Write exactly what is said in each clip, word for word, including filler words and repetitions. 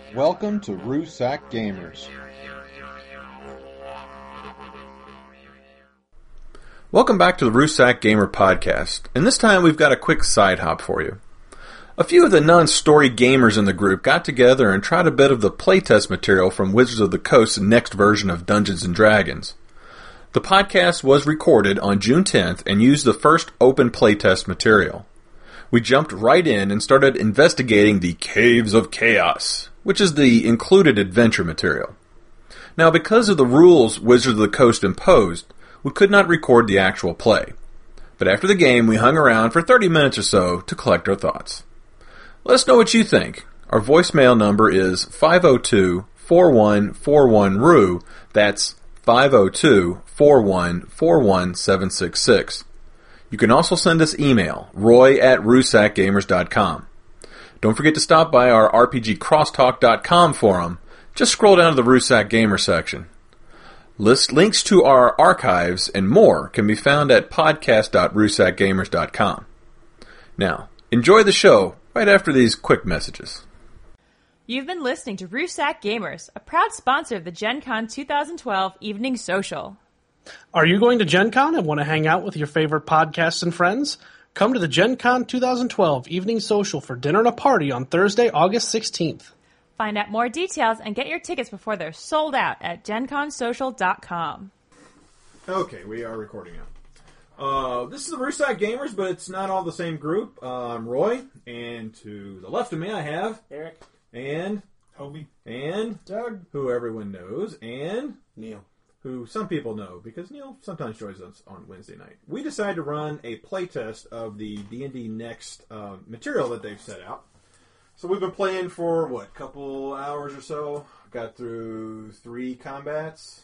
Welcome to Rusack Gamers. Welcome back to the Rusack Gamer Podcast, and this time we've got a quick side hop for you. A few of the non-story gamers in the group got together and tried a bit of the playtest material from Wizards of the Coast's next version of Dungeons and Dragons. The podcast was recorded on June tenth and used the first open playtest material. We jumped right in and started investigating the Caves of Chaos, which is the included adventure material. Now, because of the rules Wizards of the Coast imposed, we could not record the actual play. But after the game, we hung around for thirty minutes or so to collect our thoughts. Let us know what you think. Our voicemail number is five oh two, four one four one, R U. That's five oh two, four one four one, seven six six. You can also send us email, roy at rusack gamers dot com. Don't forget to stop by our r p g crosstalk dot com forum. Just scroll down to the Rusack Gamer section. List links to our archives and more can be found at podcast dot rusack gamers dot com. Now, enjoy the show right after these quick messages. You've been listening to Rusack Gamers, a proud sponsor of the Gen Con twenty twelve Evening Social. Are you going to Gen Con and want to hang out with your favorite podcasts and friends? Come to the Gen Con twenty twelve Evening Social for dinner and a party on Thursday, August sixteenth. Find out more details and get your tickets before they're sold out at gen con social dot com. Okay, we are recording now. Uh, this is the Rusack Gamers, but it's not all the same group. Uh, I'm Roy, and to the left of me I have Eric, and Toby, and Doug, who everyone knows, and Neil. who some people know, because Neil sometimes joins us on Wednesday night. We decided to run a playtest of the D and D Next uh, material that they've set out. So we've been playing for, what, a couple hours or so. Got through three combats.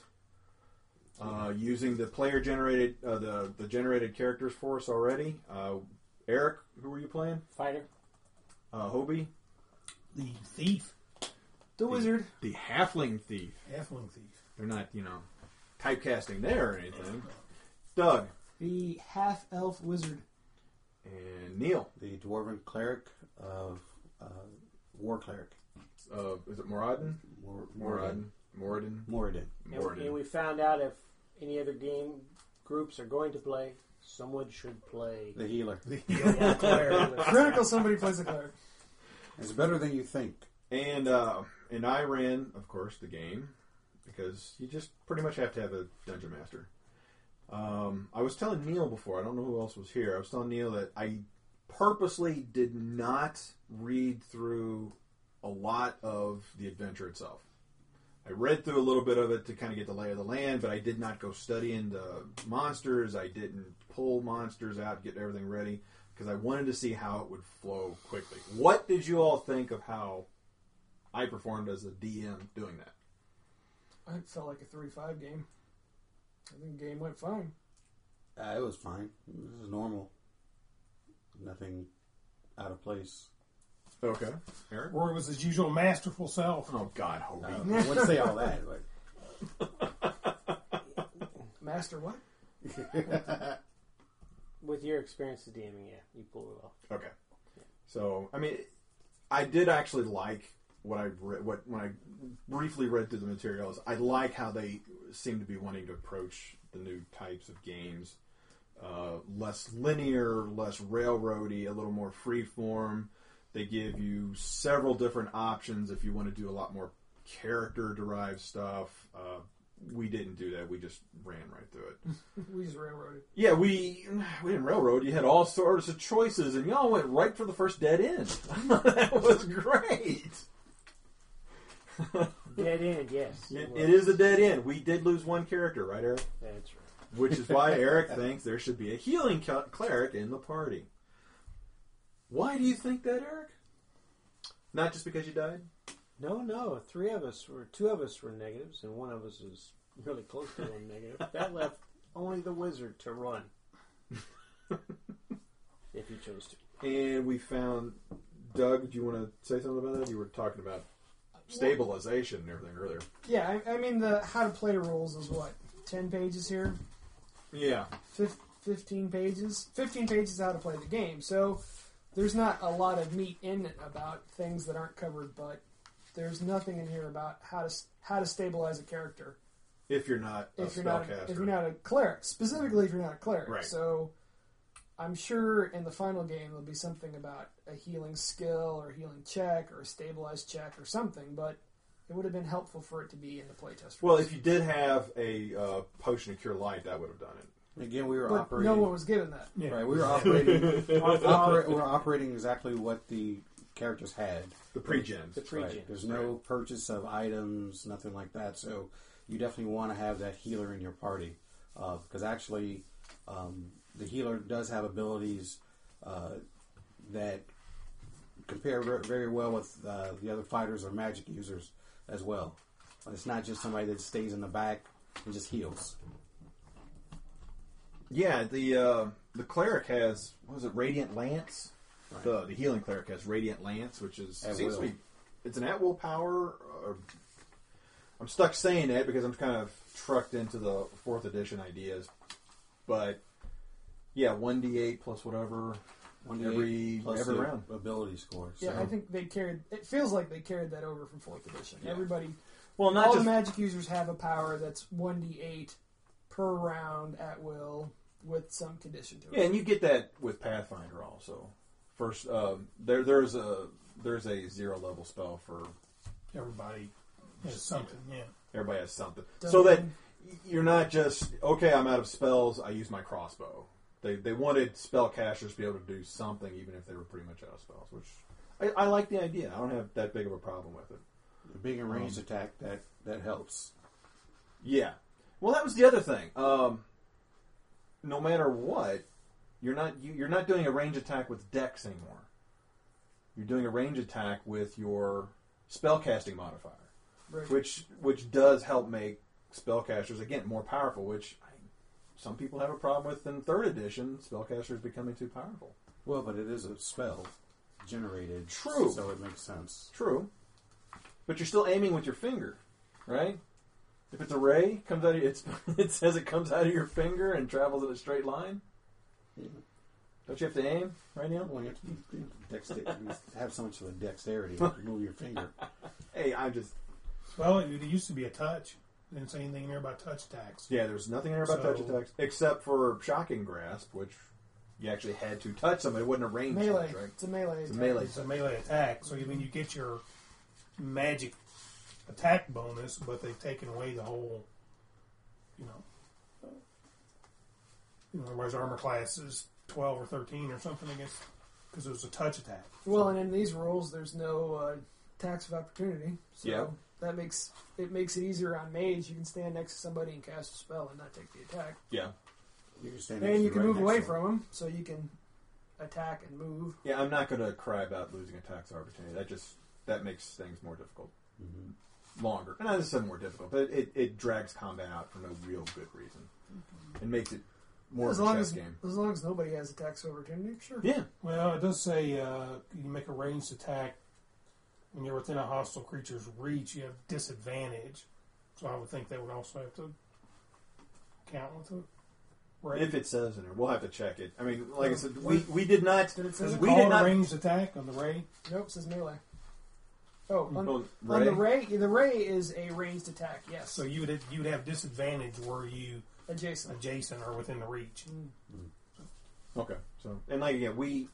Uh, using the player-generated, uh, the, the generated characters for us already. Uh, Eric, who were you playing? Fighter. Uh, Hobie? The thief. The wizard. The halfling thief. Halfling thief. They're not, you know, typecasting there or anything. Doug. The half-elf wizard. And Neil. The dwarven cleric of uh, war cleric. Uh, is it Moradin? Mor- Moradin. Moradin. Moradin. And, and we found out if any other game groups are going to play, someone should play. The healer. Yeah, cleric. Critical, somebody plays a cleric. It's better than you think. And uh, and I ran, of course, the game because you just pretty much have to have a dungeon master. Um, I was telling Neil before, I don't know who else was here, I was telling Neil that I purposely did not read through a lot of the adventure itself. I read through a little bit of it to kind of get the lay of the land, but I did not go studying the monsters. I didn't pull monsters out, get everything ready, because I wanted to see how it would flow quickly. What did you all think of how I performed as a D M doing that? It felt like a three five game. I think the game went fine. Uh, it was fine. This is normal. Nothing out of place. Okay. Eric? Roy was his usual masterful self. Oh, God, Uh, Hobie. I wouldn't say all that, but Master what? With your experience as DMing, yeah, you pulled it off. Okay. So, I mean, I did actually like what I read, what when I briefly read through the materials. I like how they seem to be wanting to approach the new types of games. Uh, less linear, less railroady, a little more freeform. They give you several different options if you want to do a lot more character-derived stuff. Uh, we didn't do that. We just ran right through it. We just railroaded. Yeah, we we didn't railroad. You had all sorts of choices, and y'all went right for the first dead end. That was great. Dead end, yes. It, it is a dead end. We did lose one character, right, Eric? That's right. Which is why Eric thinks there should be a healing cleric in the party. Why do you think that, Eric? Not just because you died? No, no. Three of us were, two of us were negatives, and one of us is really close to one negative. That left only the wizard to run. If he chose to. And we found, Doug, do you want to say something about that? You were talking about stabilization and everything earlier. Yeah, I, I mean, the how to play rules is what? ten pages here? Yeah. Fif- fifteen pages? fifteen pages how to play the game. So there's not a lot of meat in it about things that aren't covered but there's nothing in here about how to s- how to stabilize a character If you're not a if you're not a, spellcaster. if you're not a cleric, specifically if you're not a cleric. Right. So I'm sure in the final game there'll be something about a healing skill or a healing check or a stabilized check or something, but it would have been helpful for it to be in the playtest. Well, rules. if you did have a uh, potion of cure light, that would have done it. Again, we were but operating. no one was given that. Yeah. Right, we were operating. opera, we were operating exactly what the characters had. The pre-gens. The pre-gens. Right. There's no purchase of items, nothing like that. So you definitely want to have that healer in your party, because uh, actually, um, the healer does have abilities uh, that compare re- very well with uh, the other fighters or magic users as well. It's not just somebody that stays in the back and just heals. Yeah, the uh, the cleric has, what was it, Radiant Lance? Right. The the healing cleric has Radiant Lance, which is At seems will. to be, it's an at-will power. Or, I'm stuck saying that because I'm kind of trucked into the fourth edition ideas. But, yeah, one d eight plus whatever One d eight every, plus every the round. ability score. Yeah, So- I think they carried. It feels like they carried that over from fourth edition. Yeah. Everybody, Well, not all just... the magic users have a power that's one d eight per round at will with some condition to it. Yeah, and you get that with Pathfinder also. First, um, there there's a there's a zero level spell for Everybody has something, yeah. everybody has something, Dun- so that you're not just okay. I'm out of spells. I use my crossbow. They they wanted spellcasters to be able to do something, even if they were pretty much out of spells. Which I, I like the idea. I don't have that big of a problem with it. being a ranged Um, attack, that, that helps. Yeah. Well, that was the other thing. Um, no matter what, you're not you, you're not doing a range attack with Dex anymore. You're doing a range attack with your spellcasting modifier, Right. which which does help make spellcasters again more powerful. Which I, some people have a problem with in third edition. Spellcasters becoming too powerful. Well, but it is a spell generated. True. So it makes sense. True, but you're still aiming with your finger, right? If it's a ray, comes out of it's it says it comes out of your finger and travels in a straight line. Yeah. Don't you have to aim right now? Well, you have to be dexterity. You have so much of a dexterity to move your finger. Hey, I'm just Well, it, it used to be a touch. It didn't say anything in there about touch attacks. yeah. There's nothing in there about touch So- attacks except for shocking grasp, which you actually had to touch somebody. It wasn't a range melee. touch, right? It's a melee. It's a attack. melee. It's a melee attack, so I mean you get your magic attack bonus, but they've taken away the whole, you know, uh, you know, everybody's armor class is twelve or thirteen or something, I guess, because it was a touch attack. Well, and in these rules, there's no uh, tax of opportunity, so Yeah. that makes it makes it easier on mage. You can stand next to somebody and cast a spell and not take the attack, Yeah, You can stand next and to you can right move next away to from them, so you can attack and move. yeah. I'm not going to cry about losing a tax opportunity. That just that makes things more difficult, Mm-hmm. longer. And not necessarily more difficult, but it, it drags combat out for no real good reason, and makes it more as of a long chess as game. as long as nobody has a tax of opportunity, sure. Yeah, Well, it does say uh, you make a ranged attack when you're within a hostile creature's reach. You have disadvantage, so I would think they would also have to count with it. Right? if it says in there, we'll have to check it. I mean, like I said, we we did not. Did it say Does it we call did it not- a ranged attack on the ray? Nope, it says melee. Oh, on, Oh, on Ray? the ray, the ray is a ranged attack. Yes, So you would you would have disadvantage were you adjacent. adjacent or within the reach. Okay, so and like again, we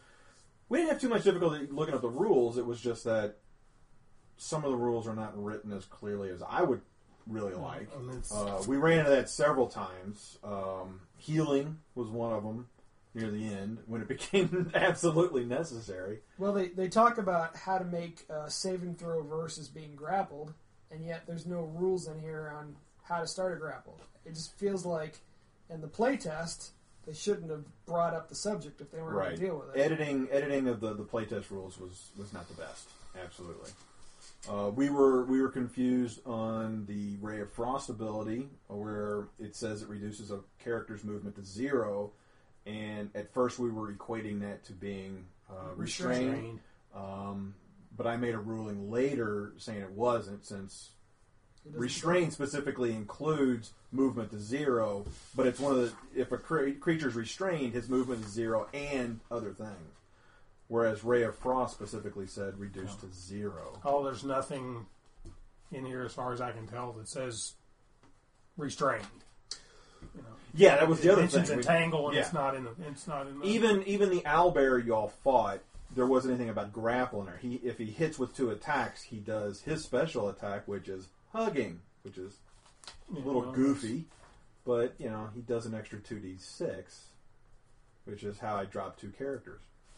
we didn't have too much difficulty looking at the rules. It was just that some of the rules are not written as clearly as I would really like. And it's- Uh, we ran into that several times. Um, healing was one of them near the end when it became absolutely necessary. Well, they, they talk about how to make a saving throw versus being grappled, and yet there's no rules in here on how to start a grapple. It just feels like in the playtest, they shouldn't have brought up the subject if they weren't going Right. to deal with it. Editing editing of the, the playtest rules was, was not the best. Absolutely. Uh, we were we were confused on the Ray of Frost ability, where it says it reduces a character's movement to zero, and at first we were equating that to being uh, restrained. Restrained. Um, but I made a ruling later saying it wasn't, since It doesn't- restrain specifically includes movement to zero, but it's one of the if a cre- creature's restrained, his movement is zero and other things. Whereas Ray of Frost specifically said reduced to zero. Oh, there's nothing in here, as far as I can tell, that says restrained. You know, Yeah, that was the it other mentions thing. entangle, and Yeah. it's not in the. It's not in the. Even even the owlbear y'all fought, there wasn't anything about grappling her. He if he hits with two attacks, he does his special attack, which is hugging, which is a you little know, goofy, but you know he does an extra two d six, which is how I dropped two characters.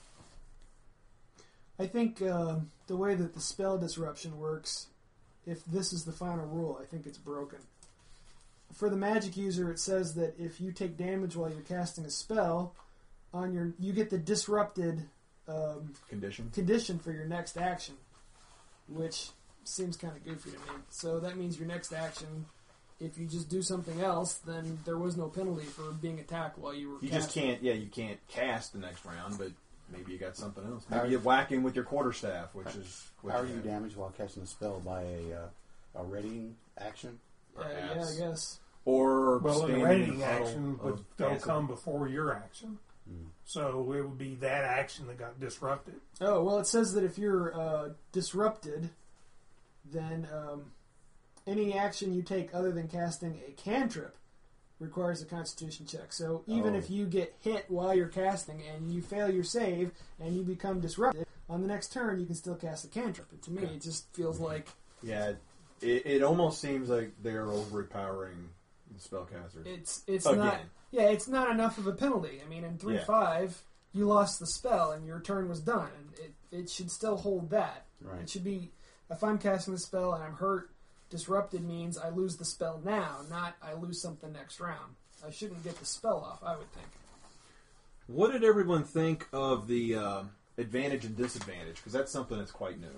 I think um, the way that the spell disruption works, if this is the final rule, I think it's broken. For the magic user, it says that if you take damage while you're casting a spell, on your you get the disrupted um, Condition. condition for your next action, which seems kind of goofy to me. So that means your next action, if you just do something else, then there was no penalty for being attacked while you were You casting. just can't. Yeah, you can't cast the next round, but maybe you got something else. How Maybe are you you- whack him with your quarterstaff, which is. Which How are you have. damaged while casting a spell by a uh, a readying action? Uh, yeah, I Perhaps. guess. Or Well, standing the raiding in a puddle action would of don't acid. come before your action, Mm. so it would be that action that got disrupted. Oh, well, it says that if you're uh, disrupted, then um, any action you take other than casting a cantrip requires a constitution check. So even Oh. if you get hit while you're casting and you fail your save and you become disrupted, on the next turn you can still cast a cantrip. And to me, Okay. it just feels like Yeah, it, it almost seems like they're overpowering the spellcasters. it's it's Again. not yeah it's not enough of a penalty. I mean, in three Yeah. five, you lost the spell and your turn was done. And it it should still hold that. Right. It should be, if I'm casting the spell and I'm hurt, disrupted means I lose the spell now, not I lose something next round. I shouldn't get the spell off, I would think. What did everyone think of the uh, advantage and disadvantage? Because that's something that's quite new.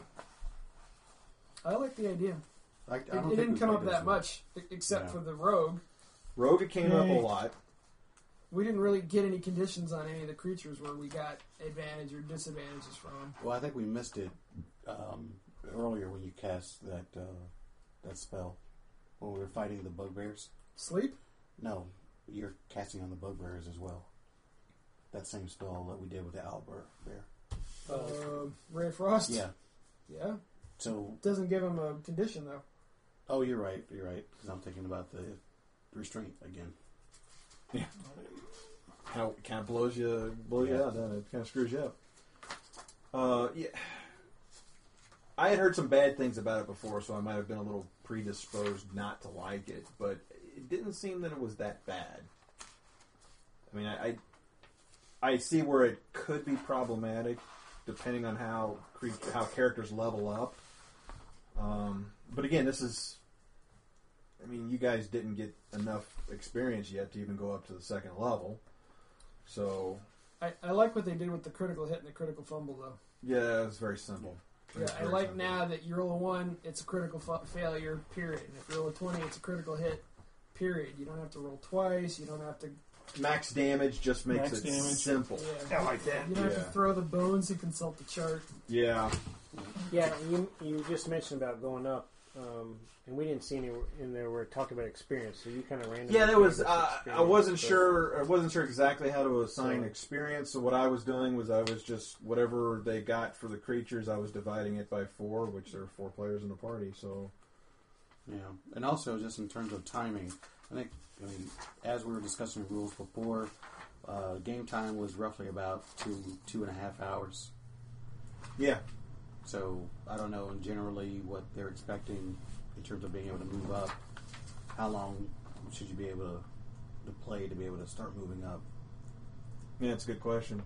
I like the idea. I, I It, don't it think didn't we come played up this that one. much, e- except Yeah. for the rogue. Rogue, it came up a Yay. lot. We didn't really get any conditions on any of the creatures where we got advantage or disadvantages from. Well, I think we missed it um, earlier when you cast that uh, that spell when we were fighting the bugbears. Sleep? No, you're casting on the bugbears as well. That same spell that we did with the owlbear bear. Uh, Ray of Frost? Yeah. Yeah. So, Doesn't give him a condition, though. oh, you're right. You're right. Because I'm thinking about the restraint again. Kind of, kind of blows you, blows you Yeah. out, doesn't it? Kind of screws you up. Uh, yeah. I had heard some bad things about it before, so I might have been a little predisposed not to like it, but it didn't seem that it was that bad. I mean, I, I, I see where it could be problematic, depending on how cre- how characters level up. Um, but again, this is. I mean, you guys didn't get enough experience yet to even go up to the second level. So, I, I like what they did with the critical hit and the critical fumble, though. yeah, it's very simple. Yeah, It's I very like simple. now that you roll a one, it's a critical fa- failure, period. And if you roll a twenty, it's a critical hit, period. You don't have to roll twice. You don't have to. Max damage just makes Max it damage. simple. Yeah. I like that. You don't have Yeah. to throw the bones and consult the chart. Yeah. Yeah, you you just mentioned about going up, um, and we didn't see any in there where it talked about experience. So you kind of ran. Yeah, there was. Uh, I wasn't sure. I wasn't sure exactly how to assign So- experience. So what I was doing was I was just whatever they got for the creatures. I was dividing it by four, which there are four players in the party. So Yeah, and also just in terms of timing, I think, I mean, as we were discussing rules before, uh, game time was roughly about two two and a half hours. yeah, So I don't know, and generally what they're expecting in terms of being able to move up. How long should you be able to, to play to be able to start moving up? yeah, it's a good question.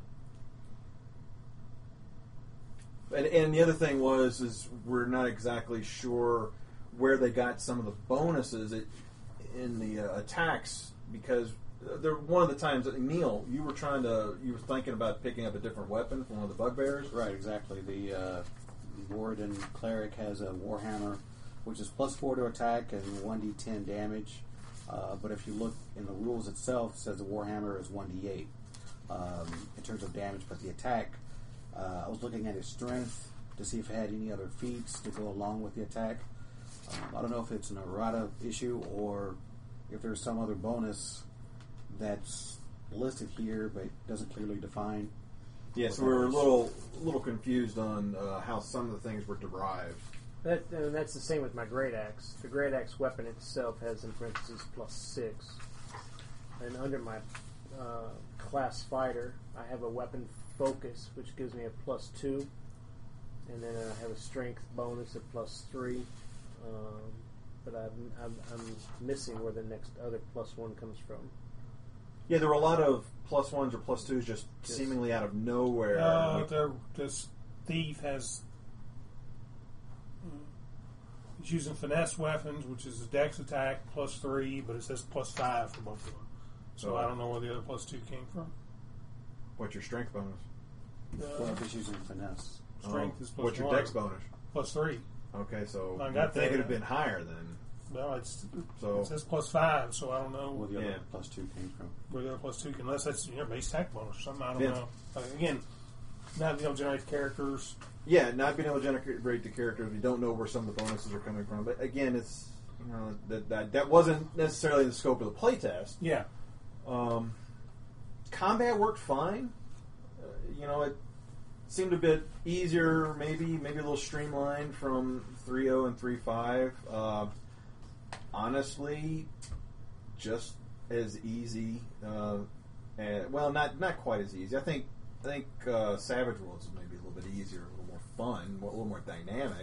And, and the other thing was is we're not exactly sure where they got some of the bonuses it, in the uh, attacks because there one of the times Neil, you were trying to you were thinking about picking up a different weapon from one of the bugbears. Right, exactly. The uh, Warden Cleric has a Warhammer, which is plus four to attack and one d ten damage. Uh, but if you look in the rules itself, it says the Warhammer is one d eight um, in terms of damage. But the attack, uh, I was looking at his strength to see if it had any other feats to go along with the attack. Um, I don't know if it's an errata issue or if there's some other bonus that's listed here but doesn't clearly define Yeah, so we were a little, a little confused on uh, how some of the things were derived. That, and that's the same with my great axe. The great axe weapon itself has, in parentheses, plus six. And under my uh, class fighter, I have a weapon focus, which gives me a plus two. And then I have a strength bonus of plus three. Um, but I'm, I'm, I'm missing where the next other plus one comes from. Yeah, there were a lot of plus ones or plus twos just, just seemingly out of nowhere. Uh, the, this thief has... He's using finesse weapons, which is a dex attack, plus three, but it says plus five for both of them. So I don't know where the other plus two came from. What's your strength bonus? Uh, Well, if he's using finesse. strength Oh, is plus What's your one. dex bonus? Plus three. Okay, so I I got think it that. would have been higher then. Well, it's, So it says plus five, so I don't know Where the other Yeah. plus two came from. where the other plus two, unless that's your base attack bonus or something. I don't Yeah. know. Uh, again, not being able to generate characters. yeah, not being able to generate the characters, you don't know where some of the bonuses are coming from. But again, it's you know that that, that wasn't necessarily the scope of the playtest. Yeah. Um, combat worked fine. Uh, you know, it seemed a bit easier, maybe maybe a little streamlined from three point oh and three point five. Uh, honestly, just as easy. Uh, and, well, not not quite as easy. I think I think uh, Savage Worlds is maybe a little bit easier, a little more fun, a little more dynamic.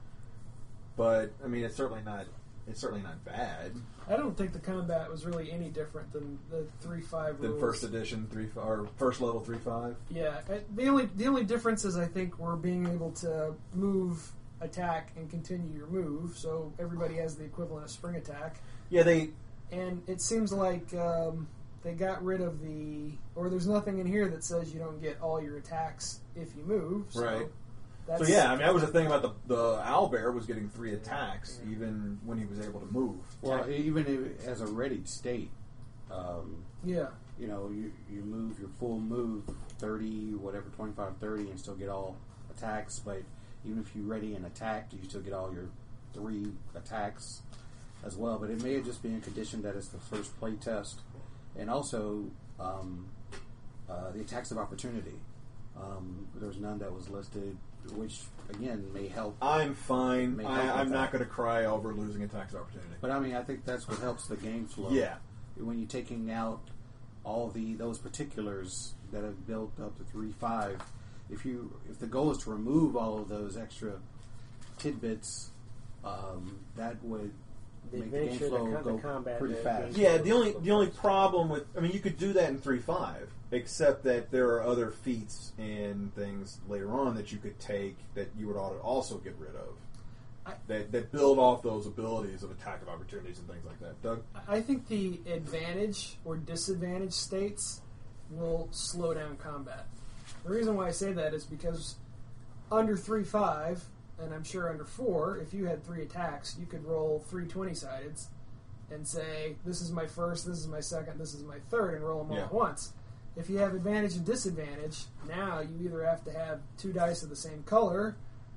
But I mean, it's certainly not. It's certainly not bad. I don't think the combat was really any different than the three five Than rules. first edition three or first level three five. Yeah, uh, the only the only difference is I think we're being able to move, attack, and continue your move. So everybody has the equivalent of spring attack, Yeah, they and it seems like um, they got rid of the or there's nothing in here that says you don't get all your attacks if you move. So Right. That's, So yeah, I mean that was the thing about the the owlbear was getting three attacks even when he was able to move. Well, even if, as a readied state, um, yeah. you know, you, you move your full move, thirty, whatever, twenty-five, thirty, and still get all attacks. But even if you ready an attack, you still get all your three attacks as well. But it may just be in condition that it's the first play test. And also, um, uh, the attacks of opportunity. Um, there's none that was listed, which, again, may help. I'm fine. May help I, with I'm not that. going to cry over losing attacks opportunity. But, I mean, I think that's what helps the game flow. Yeah. When you're taking out all the those particulars that have built up to three five, if you if the goal is to remove all of those extra tidbits, um, that would The make the game adventure, the flow co- the go combat, pretty the fast. game- Yeah, the only the only problem with I mean you could do that in three five, except that there are other feats and things later on that you could take that you would ought to also get rid of. I- That that build off those abilities of attack of opportunities and things like that. Doug? I think the advantage or disadvantage states will slow down combat. The reason why I say that is because under three five, and I'm sure under four, if you had three attacks, you could roll three twenty-sideds and say, this is my first, this is my second, this is my third, and roll them all Yeah. at once. If you have advantage and disadvantage, now you either have to have two dice of the same color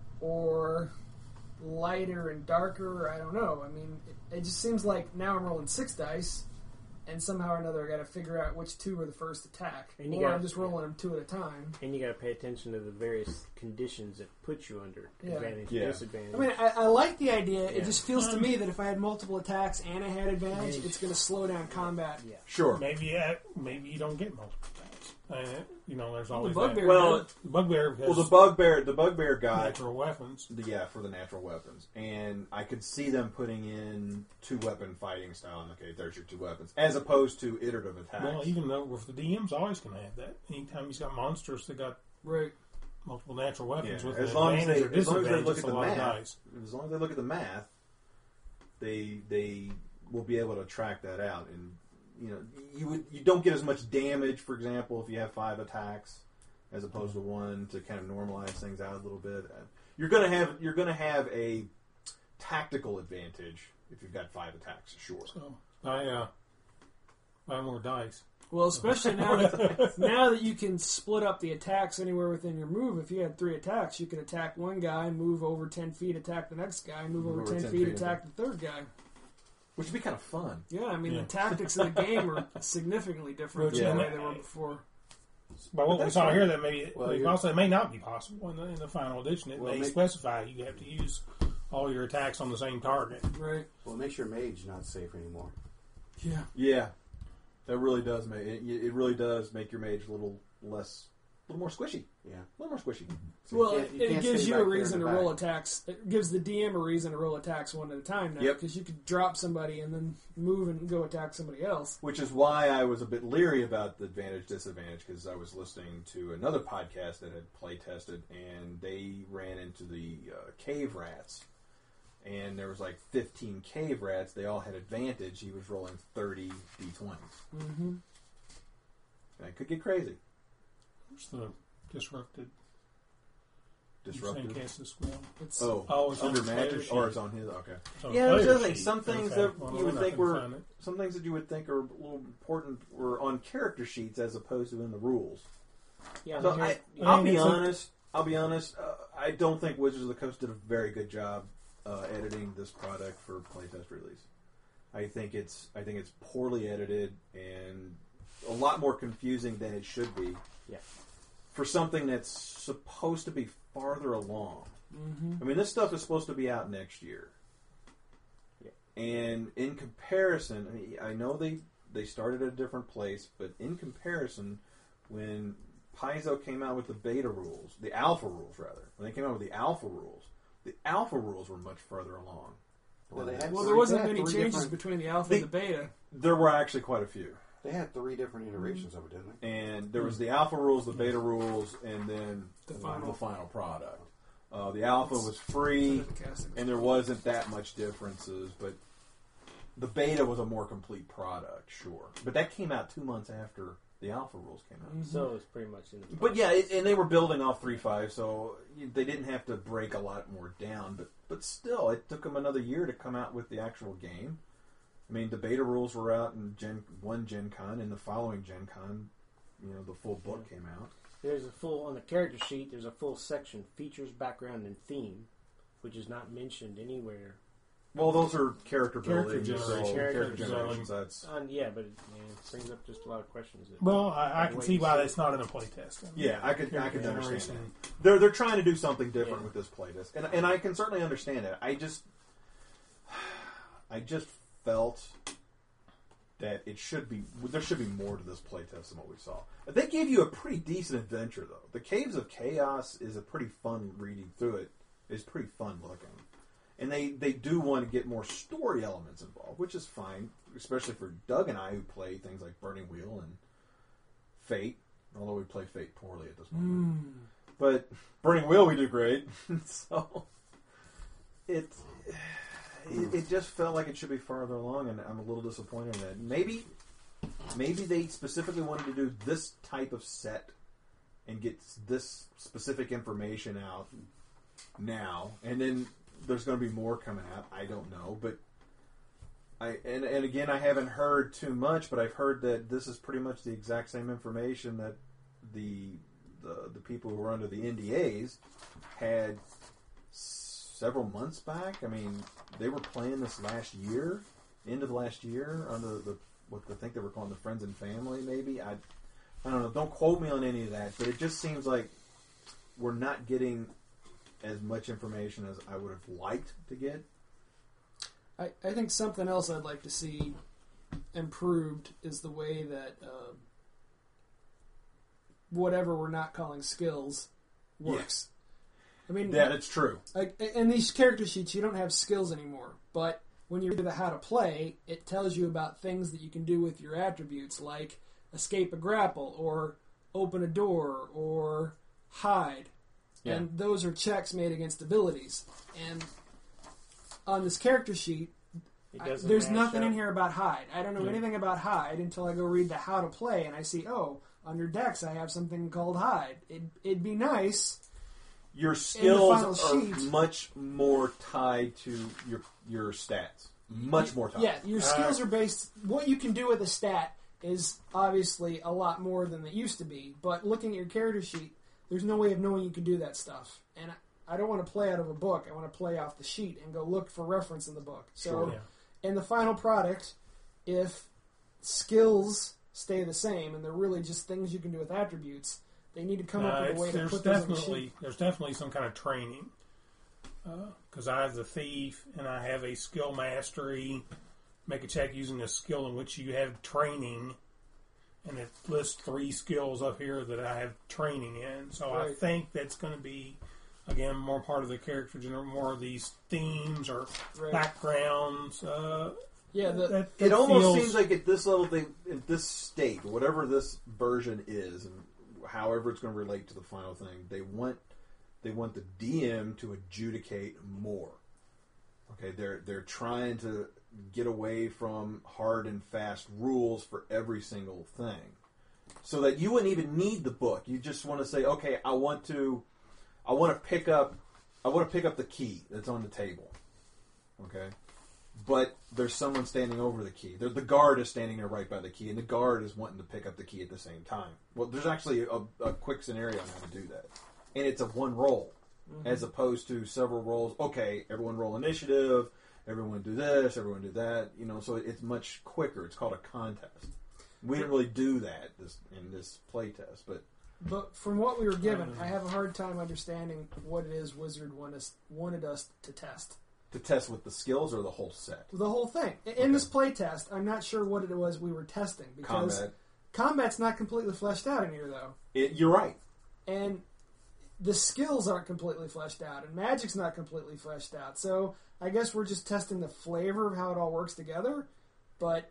or lighter and darker, I don't know. I mean, it, it just seems like now I'm rolling six dice, and somehow or another I got to figure out which two are the first attack, And you or gotta- I'm just rolling them two at a time. And you got to pay attention to the various conditions that put you under Yeah. advantage, Yeah. disadvantage. I mean, I, I like the idea. It Yeah. just feels to me that if I had multiple attacks and I had advantage, it's going to slow down combat. yeah. Sure. Maybe uh, maybe you don't get multiple attacks. Uh, you know, there's The always bugbear. that. Well, did. The bugbear has Well, the bugbear, the bugbear got natural weapons. the, yeah for the natural weapons, and I could see them putting in two weapon fighting style. And okay, there's your two weapons, as opposed to iterative attacks. Well, even though with the D M's always going to have that. Anytime he's got monsters that got Right. multiple natural weapons Yeah, with as an long as advantage they or as long as they disadvantage, look it's at a the lot of math, dice. as long as they look at the math, they they will be able to track that out. And you know, you would you don't get as much damage, for example, if you have five attacks as opposed to one, to kind of normalize things out a little bit. Uh, You're gonna have you're gonna have a tactical advantage if you've got five attacks, sure. So I uh, buy more dice. Well, especially now that, now that you can split up the attacks anywhere within your move. If you had three attacks, you could attack one guy, move over ten feet, attack the next guy, move, over, ten, feet, attack the third guy. Which would be kind of fun. Yeah, I mean, Yeah. the tactics of the game are significantly different Which, than the yeah. way they were before. But what we that's saw fine. here, that maybe Well, it you're- also it may not be possible in the, in the final edition. It Well, may make- specify you have to use all your attacks on the same target. Right. Well, it makes your mage not safe anymore. Yeah. Yeah, that really does make it. It really does make your mage a little less, a little more squishy. Yeah. A little more squishy. So Well, you it, can't- you it can't gives stay you back a there in reason the to roll back. attacks. It gives the D M a reason to roll attacks one at a time now. Yep. Because you could drop somebody and then move and go attack somebody else. Which is why I was a bit leery about the advantage disadvantage, because I was listening to another podcast that had play tested, and they ran into the uh, cave rats, and there was like fifteen cave rats. They all had advantage. He was rolling thirty d twenties. Mm-hmm. That could get crazy. It's the disrupted. Disruptive. Cast as well. It's, Oh, Oh, it's under on the magic, player or sheet. it's on his. Okay. It's on Yeah, the there's player other things. sheet. Some things Okay. that Well, you would I think couldn't were find it. some things that you would think are a little important were on character sheets as opposed to in the rules. Yeah, So here- I, yeah. I'll be it's a- honest. I'll be honest. Uh, I don't think Wizards of the Coast did a very good job uh, editing this product for playtest release. I think it's I think it's poorly edited and a lot more confusing than it should be. Yeah. For something that's supposed to be farther along. mm-hmm. I mean, this stuff is supposed to be out next year. Yeah. And in comparison, I, mean, I know they they started at a different place, but in comparison, when Paizo came out with the beta rules, the alpha rules rather, when they came out with the alpha rules, the alpha rules were much further along. Well, they had Well, three- there wasn't they had many three changes different- between the alpha They- and the beta. There were actually quite a few. They had three different iterations of it, didn't they? And there was the alpha rules, the beta rules, and then The final. the final product. Uh, the alpha was free, and there wasn't that much differences, but the beta was a more complete product, sure. But that came out two months after the alpha rules came out. So it's pretty much in the But yeah, it, and they were building off three point five, so you, they didn't have to break a lot more down. But but still, it took them another year to come out with the actual game. I mean, the beta rules were out in Gen one Gen Con, and the following Gen Con, you know, the full book came out. There's a full, on the character sheet, there's a full section, features, background, and theme, which is not mentioned anywhere. Well, those are character, Character building, so generation. character Character generations. That's Um, yeah, but it, yeah, it brings up just a lot of questions. That Well, I, I can Wait see and why see. that's not in a playtest. yeah, I could I Character could understand generation. that. They're they're trying to do something different Yeah. with this playtest, and and I can certainly understand it. I just I just felt that it should be there should be more to this playtest than what we saw. They gave you a pretty decent adventure though. The Caves of Chaos is a pretty fun reading through it. It's pretty fun looking. And they, they do want to get more story elements involved, which is fine, especially for Doug and I who play things like Burning Wheel and Fate, although we play Fate poorly at this moment. But Burning Wheel we do great. So it, it it just felt like it should be farther along, and I'm a little disappointed in that. Maybe maybe they specifically wanted to do this type of set and get this specific information out now, and then there's going to be more coming out. I don't know, but I and and again, I haven't heard too much, but I've heard that this is pretty much the exact same information that the the, the people who were under the N D As had s- several months back. I mean, they were playing this last year, end of last year, under the what I think they were calling the Friends and Family. Maybe I I don't know. Don't quote me on any of that, but it just seems like we're not getting as much information as I would have liked to get. I, I think something else I'd like to see improved is the way that uh, whatever we're not calling skills works. I mean, Yeah, it's true. like in these character sheets, you don't have skills anymore. But when you read the how to play, it tells you about things that you can do with your attributes, like escape a grapple, or open a door, or hide. Yeah. And those are checks made against abilities. And on this character sheet, it I, doesn't there's match nothing up. in here about hide. I don't know Yeah. anything about hide until I go read the how to play, and I see, oh, under Dex I have something called hide. It, it'd be nice. Your final skills are sheet- much more tied to your your stats. Much more tied. Yeah, your skills are based. What you can do with a stat is obviously a lot more than they used to be. But looking at your character sheet, there's no way of knowing you can do that stuff. And I, I don't want to play out of a book. I want to play off the sheet and go look for reference in the book. So, Sure. Yeah. in the final product, if skills stay the same, and they're really just things you can do with attributes. They need to come Uh, up with a it's- way to there's put those on the definitely sheet. there's definitely some kind of training because I have the thief and I have a skill mastery. Make a check using a skill in which you have training, and it lists three skills up here that I have training in. So I Right. think that's going to be again more part of the character, general, more of these themes or Right. backgrounds. Uh, Yeah, the, that, that It almost feels- seems like at this level, they, at this state, whatever this version is, and however it's going to relate to the final thing, they want they want the D M to adjudicate more. Okay, they're they're trying to get away from hard and fast rules for every single thing, so that you wouldn't even need the book. You just want to say, okay, I want to, I want to pick up, I want to pick up the key that's on the table. Okay. But there's someone standing over the key. The, the guard is standing there right by the key, and the guard is wanting to pick up the key at the same time. Well, there's actually a, a quick scenario on how to do that. And it's a one roll, mm-hmm. as opposed to several rolls. Okay, everyone roll initiative, everyone do this, everyone do that. You know, so it's much quicker. It's called a contest. We didn't really do that this, in this playtest, but... But from what we were given, I have a hard time understanding what it is Wizard want us, wanted us to test. To test with the skills or the whole set? The whole thing. In okay. this play test, I'm not sure what it was we were testing. Because Combat. Combat's not completely fleshed out in here, though. It, you're right. And the skills aren't completely fleshed out, and Magic's not completely fleshed out. So I guess we're just testing the flavor of how it all works together. But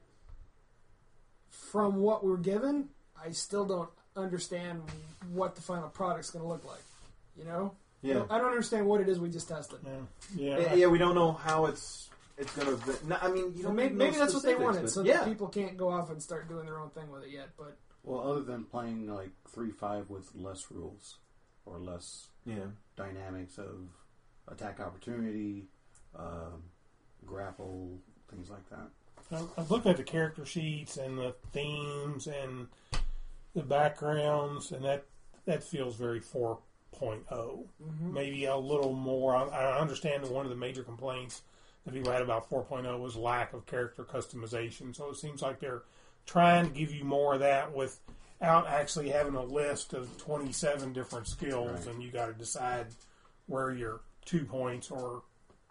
from what we were given, I still don't understand what the final product's going to look like. You know? Yeah. I don't understand what it is we just tested. Yeah, yeah. Yeah, yeah we don't know how it's it's going to... No, I mean, you so don't maybe, know maybe that's what they specifics, wanted, but, so yeah. that people can't go off and start doing their own thing with it yet. But Well, other than playing like three five with less rules or less yeah. dynamics of attack opportunity, um, grapple, things like that. I've looked at the character sheets and the themes and the backgrounds, and that that feels very four point oh. Mm-hmm. Maybe a little more. I, I understand that one of the major complaints that people had about four point oh was lack of character customization. So it seems like they're trying to give you more of that without actually having a list of twenty-seven different skills, right. And you got to decide where your two points or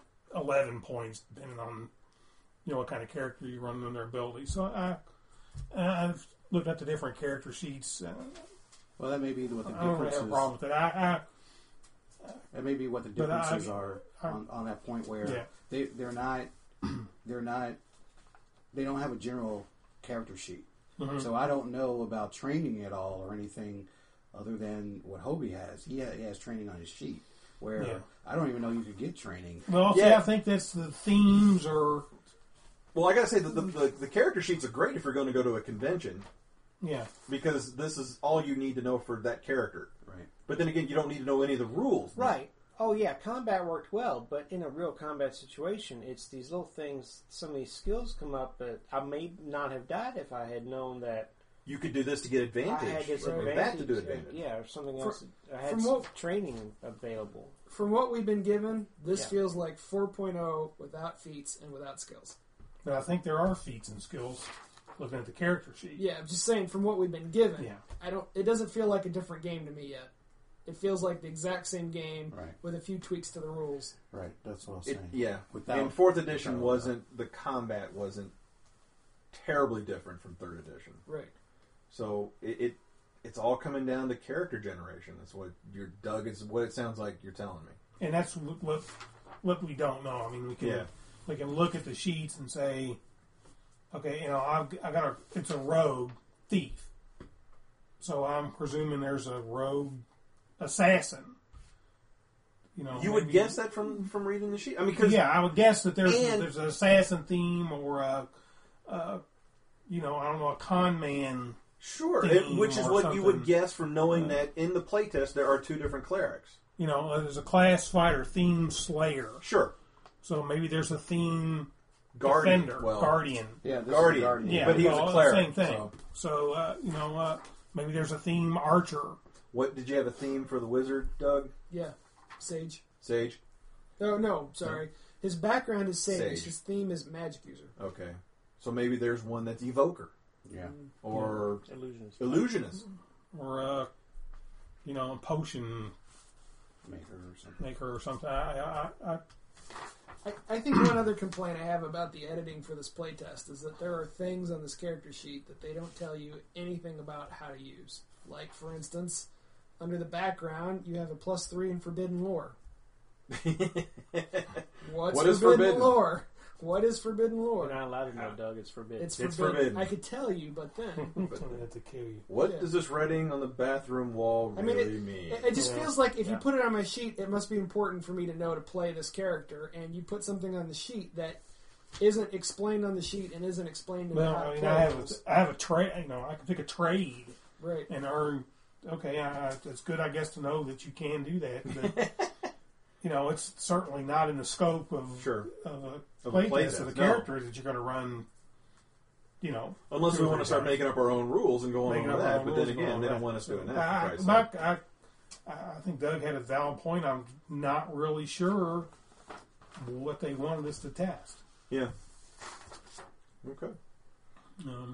eleven points, depending on you know what kind of character you run in their ability. So I, I've looked at the different character sheets. Uh, well, that may be what the I don't really differences. have a problem with it. I, I, that may be what the But differences I- are I- on, on that point where Yeah. they they're not they're not they don't have a general character sheet. Mhm. So I don't know about training at all or anything other than what Hobie has. He, ha- he has training on his sheet where Yeah. I don't even know you could get training. well, see, Yeah. I think that's the themes or Well, I got to say, that the, the, the character sheets are great if you're going to go to a convention, yeah. because this is all you need to know for that character. Right. But then again, you don't need to know any of the rules. Right. Oh, yeah, combat worked well, but in a real combat situation, it's these little things, some of these skills come up that I may not have died if I had known that You could do this to get advantage. I had this or advantage. that to do or- advantage. yeah, or something For- else. I had from some what- training available. from what we've been given, this Yeah. feels like four point oh without feats and without skills. But I think there are feats and skills looking at the character sheet. Yeah, I'm just saying from what we've been given, Yeah. I don't. It doesn't feel like a different game to me yet. It feels like the exact same game Right. with a few tweaks to the rules. Right. That's what I was It, saying. yeah. Without- and fourth edition without- wasn't, the combat wasn't terribly different from third edition. Right. So it, it it's all coming down to character generation. That's what you're, Doug, is what it sounds like you're telling me. And that's what, what what we don't know. I mean, we can Yeah. we can look at the sheets and say, okay, you know, I've I got a it's a rogue thief, so I'm presuming there's a rogue assassin. You know, You would maybe- guess that from, from reading the sheet? I mean, because yeah, I would guess that there's And- there's an assassin theme or a, a you know, I don't know, a con man. Sure, theme it- which is or what you would something. guess from knowing that in the playtest there are two different clerics. You know, uh, there's a class fighter theme slayer. Sure, So maybe there's a theme Guardian. defender, well, guardian. Yeah, this Guardian. is Guardian. Yeah, But he was well, a cleric, Same thing. so- So, uh, you know, uh, maybe there's a theme archer. What did you have a theme for the wizard, Doug? Yeah. Sage. Sage. Oh no, sorry. His background is Sage. Sage. His theme is magic user. Okay, so maybe there's one that's evoker. Yeah. or Illusionist. illusionist. or uh, you know, a potion Maker or something. maker or something. I, I, I, I, I think one other complaint I have about the editing for this playtest is that there are things on this character sheet that they don't tell you anything about how to use. Like, for instance, under the background, you have a plus three in Forbidden Lore. What's What is forbidden, forbidden? Lore? What is Forbidden You're Lore? not allowed to know, Doug. It's forbidden. It's It's forbidden. forbidden. I could tell you, but then I have to kill you. What Yeah. does this writing on the bathroom wall I mean, really it, mean? it, it just Yeah. feels like if Yeah. you put it on my sheet, it must be important for me to know to play this character, and you put something on the sheet that isn't explained on the sheet and isn't explained in Well, how I to mean, play I have rules. a, I have a trade. You know, I can pick a trade Right. and earn. Okay, I, I- it's good, I guess, to know that you can do that. But you know, it's certainly not in the scope of Sure. of a Of a playtest playtest, of the no. characters that you're going to run. You know, Unless two we or want to three start times. making up our own rules and going Making on with up our that. own But rules then and going again, on they don't that. want us doing that. I, for Christ's my- sake. I, I think Doug had a valid point. I'm not really sure what they wanted us to test. Yeah. Okay. Um,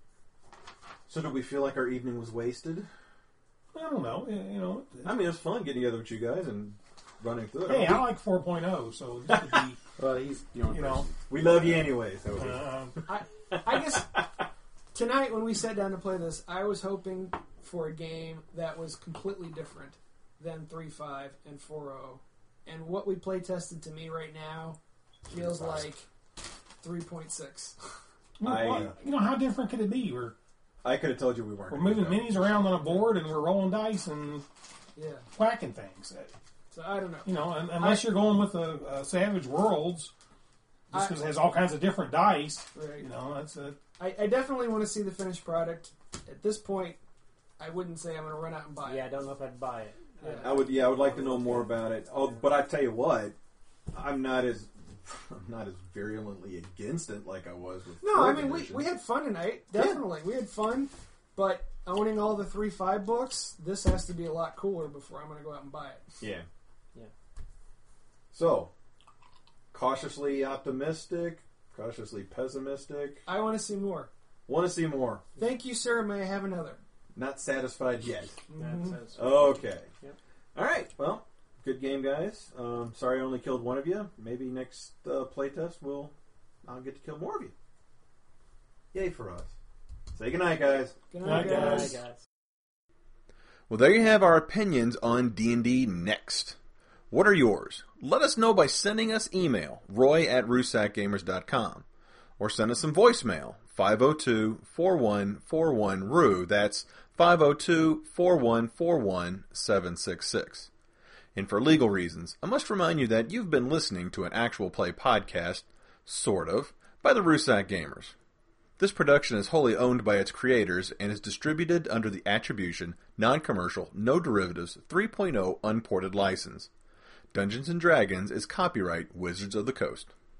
So do we feel like our evening was wasted? I don't know. You you know, I mean, it was fun getting together with you guys and running through it. hey, I like four point oh, so this could be, Well, he's the only you know, person. we love you anyway. So uh, I, I guess tonight when we sat down to play this, I was hoping for a game that was completely different than three five and four oh. And what we play tested to me right now feels like three point six. well, I- what- you know, how different could it be? We're I could have told you we weren't. we're gonna moving do that. minis around on a board and we're rolling dice and Yeah. whacking things. So I don't know. You know, un- unless you're going with a, a Savage Worlds, just because it has all kinds of different dice. Right. You know, that's a I, I definitely want to see the finished product. At this point, I wouldn't say I'm going to run out and buy Yeah, I it. don't know if I'd buy it. Yeah. I would. Yeah, I would like to know more about it. Oh, but I tell you what, I'm not as I'm not as virulently against it like I was with. No, I fourth mean, we, edition. we had fun tonight. Definitely. We had fun. But owning all the three five books, this has to be a lot cooler before I'm going to go out and buy it. Yeah. Yeah. So, cautiously optimistic, cautiously pessimistic. I want to see more. Want to see more. Thank you, sir. May I have another? Not satisfied yet. That says Okay. Yep. All right. Well, good game, guys. Um, sorry I only killed one of you. Maybe next uh, playtest we'll I'll get to kill more of you. Yay for us. Say goodnight, guys. Good Night, night, guys. guys. Hi, guys. Well, there you have our opinions on D and D Next. What are yours? Let us know by sending us email, roy at rusack gamers dot com, or send us some voicemail, five oh two, four one four one, R U. That's five oh two, four one four one, seven six six. And for legal reasons, I must remind you that you've been listening to an actual play podcast, sort of, by the Rusack Gamers. This production is wholly owned by its creators and is distributed under the Attribution, Non-Commercial, No Derivatives three point oh Unported License. Dungeons and Dragons is copyright Wizards of the Coast.